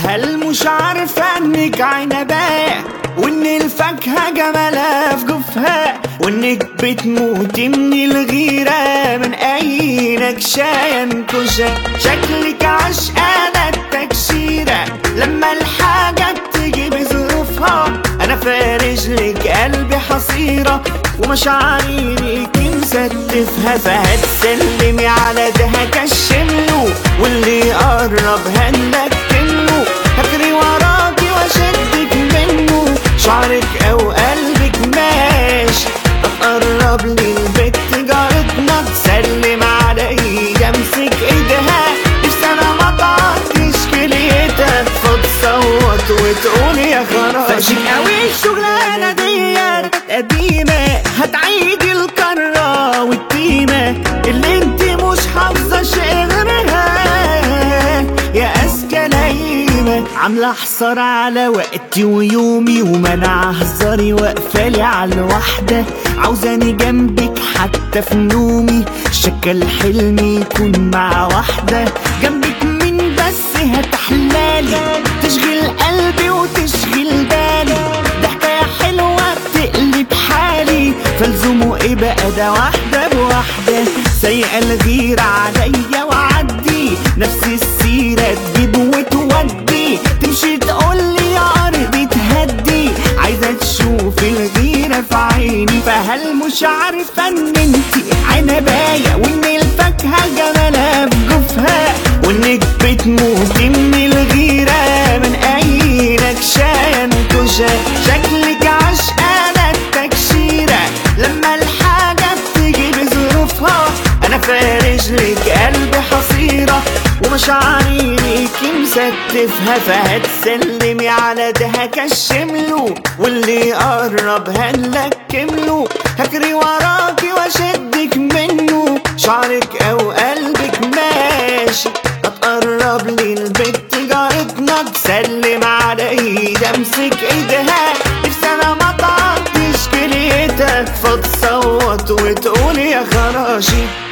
هل مش عارفة انك عنباية، وان الفاكهة جمالها في جوفها، وانك بتموتي من الغيرة من اي نكشة ينكشة؟ شكلك عشقانة التكشيرة لما الحاجة بتيجي بظروفها. انا فارش لك قلبي حصيرة ومشاعري ليكي مستفها، فهتسلمي على ده هكشمله، واللي يقرب هنلكمله، هجري وراكي واشدك منه، شعرك او قلبك ماشي. اقرب لي البيت جارتنا تسلم عليا امسك ايدها، نفسي انا ما تعطيش كليتها فتصوت وتقول يا خلاص. فاشل قوي الشغلانه ديت قديمه، هتعيدي الكرة والتيمة اللي انت مش حافظة شيء غيرها يا اذكى لئيمة. عاملة حصار على وقتي ويومي ومنع هزاري، واقفالي على الوحدة عاوزاني جنبك حتى في نومي، شكل حلمي يكون مع واحدة جنبك مين بس هتحلالي، تشغل قلبي وتشغل بالي، ضحكة حلوة بتقلب حالي، فلزموا ايه بقى ده واحدة بواحدة، سايقة الغيرة عليا وعدي، نفس السيرة تجيب وتودي، تمشي تقولي يا قربي تهدي، عايزة تشوف الغيرة في عيني. فهل مش عارفة ان انتي عنباية، وان الفاكهة جمالها في جوفها، وانك بتموتي من الغيرة من اي نكشة ينكشة؟ شكلك عشقانة التكشيرة لما الحاجة بتيجي بظروفها. انا فارش لك قلبي حصيرة ومشاعري ليكي مستفها، فهتسلمي على ده هكشمله، واللي يقرب هنلكمله، هجري وراكي واشدك منه، شعرك او قلبك ماشي. هتقرب لي البيت جارتنا تسلم عليا امسك ايدها، نفسي انا ما تعطيش كليتك فتصوت وتقول يا خراشي.